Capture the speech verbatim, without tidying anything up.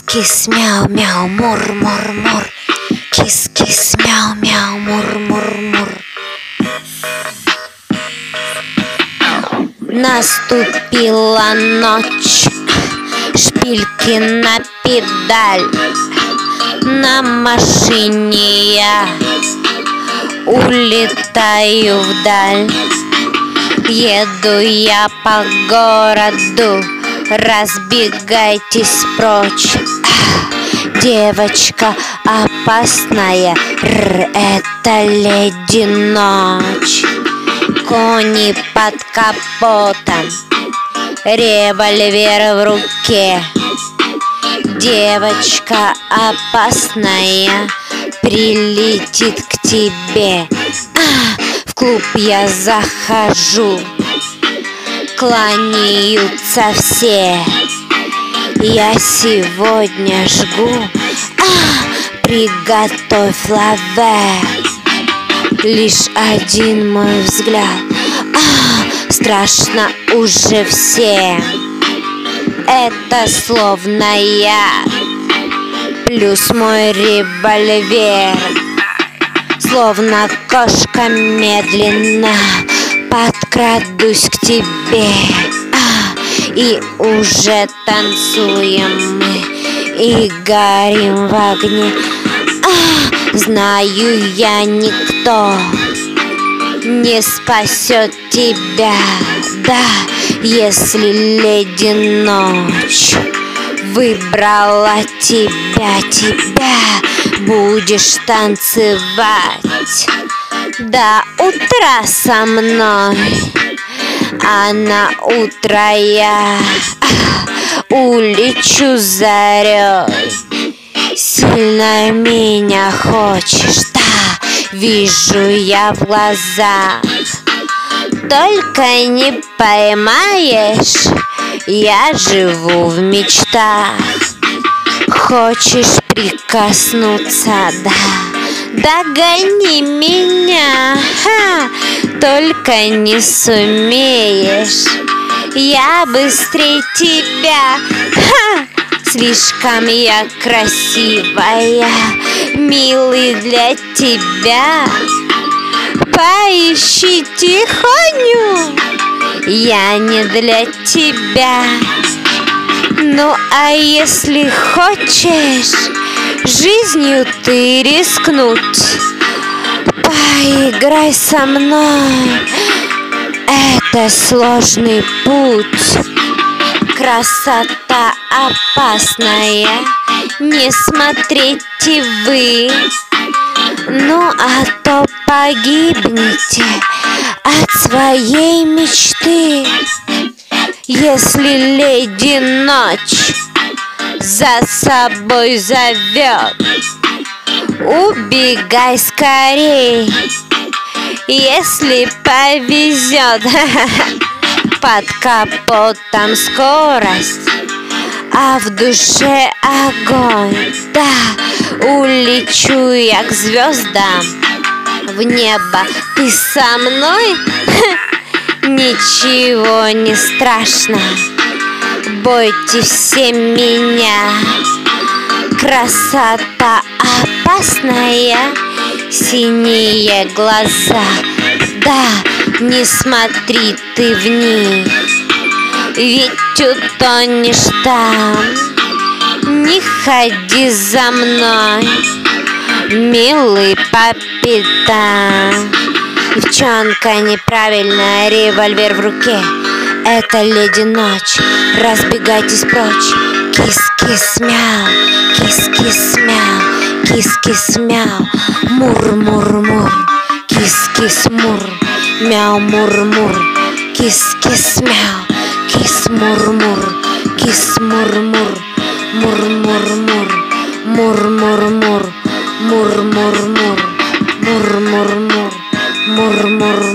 Кис-кис, мяу-мяу, мур-мур-мур. Кис-кис, мяу-мяу, мур-мур-мур. Наступила ночь, шпильки на педаль. На машине я улетаю вдаль. Еду я по городу, разбегайтесь прочь. Девочка опасная, р, это леди ночь. Кони под капотом, револьвер в руке. Девочка опасная прилетит к тебе. А, в клуб я захожу, кланяются все. Я сегодня жгу, а, приготовь лавэ. Лишь один мой взгляд, а, страшно уже всем. Это словно я, плюс мой револьвер. Словно кошка медленно подкрадусь к тебе, а, и уже танцуем мы и горим в огне. А, знаю я, никто не спасет тебя, да, если леди ночь выбрала тебя, тебя будешь танцевать до утра со мной. А на утро я а, улечу зарей. Сильно меня хочешь, да, вижу я в глазах. Только не поймаешь, я живу в мечтах. Хочешь прикоснуться, да, догони меня, ха, только не сумеешь, я быстрее тебя, ха. Слишком я красивая, милый, для тебя. Поищи тихоню, я не для тебя. Ну а если хочешь жизнью ты рискнуть, поиграй со мной, это сложный путь. Красота опасная, не смотрите вы, ну а то погибнете от своей мечты. Если леди ночь за собой зовет, убегай скорей, если повезет. Под капотом скорость, а в душе огонь, да, улечу я к звездам в небо. Ты со мной? Ничего не страшно, бойтесь все меня. Красота опасная, синие глаза, да, не смотри ты в них, ведь утонешь там. Не ходи за мной, милый, по пятам. Девчонка неправильная, револьвер в руке, это леди ночь, разбегайтесь прочь. Кис-кис, мяу, кис-кис, мяу, кис-кис, мяу, мур-мур-мур. Кис-кис, мур, мяу-мур-мур. Кис-кис, мяу, кис-мур-мур. Кис-мур-мур, мур-мур-мур. Мур-мур-мур, мур-мур-мур. Мур-мур-мур, мур-мур-мур.